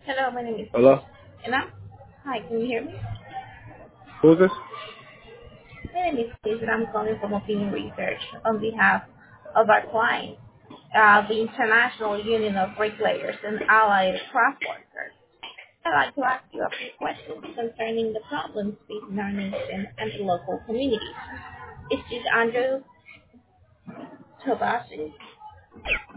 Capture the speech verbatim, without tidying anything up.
Hello, my name is Hello? Anna. Hi, can you hear me? Who's this? My name is Liz, and I'm calling from Opinion Research on behalf of our client, uh, the International Union of Bricklayers and Allied Craft Workers. I'd like to ask you a few questions concerning the problems facing our nation and the local community. Is this Andrew Tobashi?